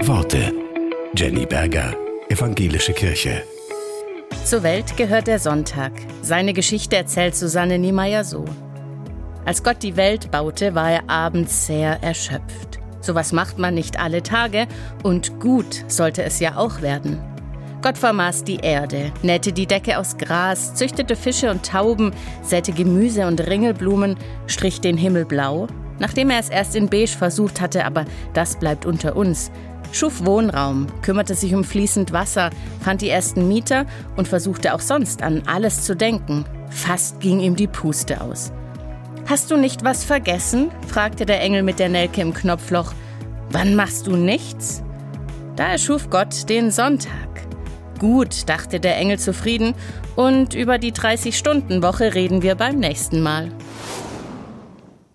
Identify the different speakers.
Speaker 1: Worte. Jenny Berger, Evangelische Kirche.
Speaker 2: Zur Welt gehört der Sonntag. Seine Geschichte erzählt Susanne Niemeyer so. Als Gott die Welt baute, war er abends sehr erschöpft. Sowas macht man nicht alle Tage und gut sollte es ja auch werden. Gott vermaß die Erde, nähte die Decke aus Gras, züchtete Fische und Tauben, säte Gemüse und Ringelblumen, strich den Himmel blau, nachdem er es erst in beige versucht hatte, aber das bleibt unter uns, schuf Wohnraum, kümmerte sich um fließend Wasser, fand die ersten Mieter und versuchte auch sonst an alles zu denken. Fast ging ihm die Puste aus. »Hast du nicht was vergessen?« fragte der Engel mit der Nelke im Knopfloch. »Wann machst du nichts?« Da erschuf Gott den Sonntag. Gut, dachte der Engel zufrieden, und über die 30-Stunden-Woche reden wir beim nächsten Mal.